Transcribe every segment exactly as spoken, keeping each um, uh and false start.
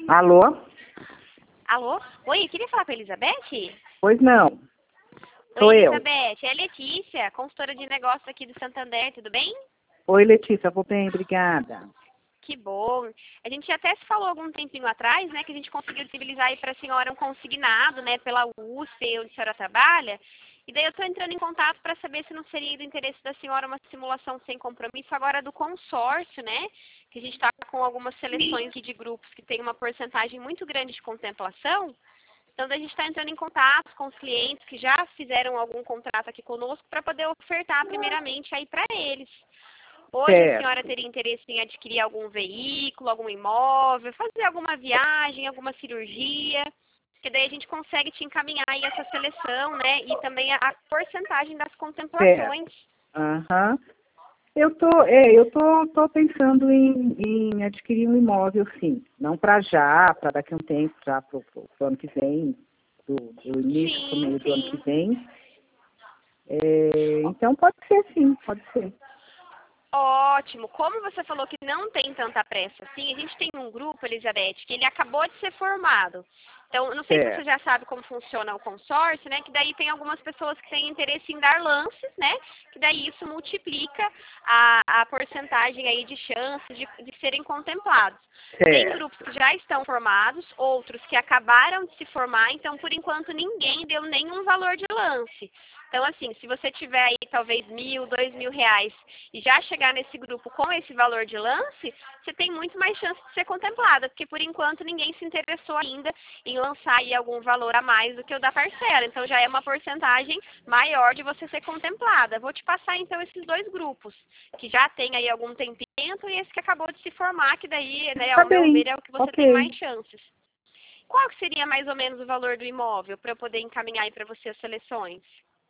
Alô? Alô? Oi, eu queria falar com a Elizabeth? Pois não. Sou Oi, eu. Elizabeth, é a Letícia, consultora de negócios aqui do Santander, tudo bem? Oi, Letícia, vou bem, obrigada. Que bom. A gente até se falou algum tempinho atrás, né, que a gente conseguiu disponibilizar aí para a senhora um consignado, né, pela U S P, onde a senhora trabalha. E daí eu estou entrando em contato para saber se não seria do interesse da senhora uma simulação sem compromisso agora do consórcio, né? Que a gente está com algumas seleções aqui de grupos que tem uma porcentagem muito grande de contemplação. Então, a gente está entrando em contato com os clientes que já fizeram algum contrato aqui conosco para poder ofertar primeiramente aí para eles. Hoje a senhora Certo. teria interesse em adquirir algum veículo, algum imóvel, fazer alguma viagem, alguma cirurgia, que daí a gente consegue te encaminhar aí essa seleção, né? E também a, a porcentagem das contemplações. Aham. Eu tô, é, eu tô, tô pensando em, em adquirir um imóvel, sim. Não para já, para daqui a um tempo, já para o ano que vem, do, do início para o Sim, meio do ano que sim. vem. É, então pode ser, sim, pode ser. Ótimo. Como você falou que não tem tanta pressa assim, a gente tem um grupo, Elizabeth, que ele acabou de ser formado. Então, eu não sei se você Certo. já sabe como funciona o consórcio, né? Que daí tem algumas pessoas que têm interesse em dar lances, né? Que daí isso multiplica a, a porcentagem aí de chances de, de serem contemplados. Tem Certo. grupos que já estão formados, outros que acabaram de se formar, então por enquanto ninguém deu nenhum valor de lance. Então, assim, se você tiver aí talvez mil, dois mil reais e já chegar nesse grupo com esse valor de lance, você tem muito mais chance de ser contemplada, porque por enquanto ninguém se interessou ainda em lançar aí algum valor a mais do que o da parcela. Então já é uma porcentagem maior de você ser contemplada. Vou te passar então esses dois grupos, que já tem aí algum tempinho e esse que acabou de se formar, que daí, né, Tá ao meu bem. ver, é o que você tem Ok. mais chances. Qual que seria mais ou menos o valor do imóvel para eu poder encaminhar aí para você as seleções?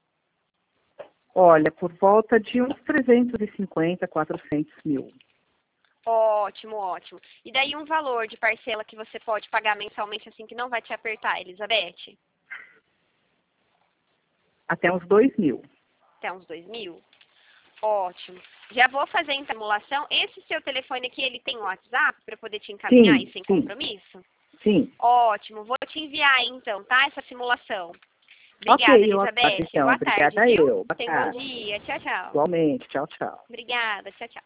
Olha, por volta de uns trezentos e cinquenta, quatrocentos mil. Ótimo, ótimo. E daí um valor de parcela que você pode pagar mensalmente assim que não vai te apertar, Elizabeth? Até uns dois mil. Até uns dois mil? Ótimo. Já vou fazer a simulação. Esse seu telefone aqui, ele tem um WhatsApp para poder te encaminhar Sim, e sem sim, compromisso? sim. Ótimo. Vou te enviar então, tá? Essa simulação. Ok, Obrigada, eu aguardo Elizabeth. então. Boa tarde, Obrigada viu? eu. Boa Tenha um bom tarde. dia. Tchau, tchau. Igualmente. Tchau, tchau. Obrigada. Tchau, tchau.